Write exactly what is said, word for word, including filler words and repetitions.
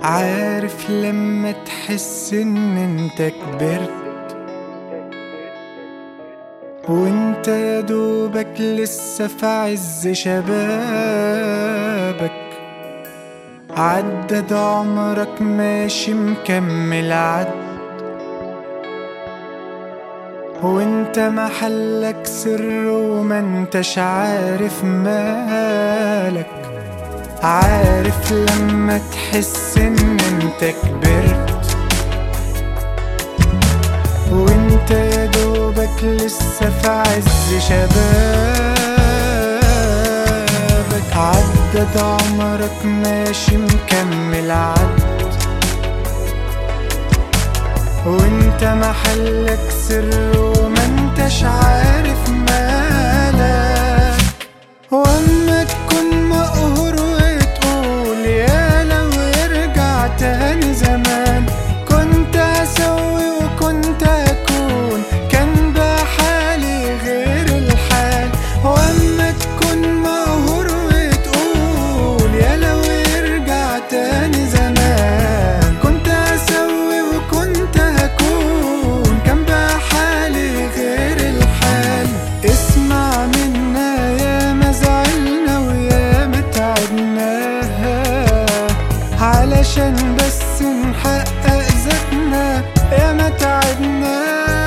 عارف لما تحس ان انت كبرت وانت يا دوبك لسه في عز شبابك، عدد عمرك ماشي مكمل عد، وانت محلك سر وما انتش عارف مالك. عارف لما تحس ان انت كبرت وانت يا دوبك لسه في عز شبابك، عدد عمرك ماشي مكمل عد، وانت محلك سر وما انتش عارف مالك. واما تكون مقهور وتقول يا لو يرجع تاني زمان كنت اسوي وكنت اكون، كان بحالي غير الحال. واما تكون مقهور وتقول يا لو يرجع تاني زمان كنت اسوي وكنت هكون، كان بحالي غير الحال. اسمع منا يا ما زعلنا ويا ما تعبناها علشان بس نحقق ذاتنا، يا ما تعبنا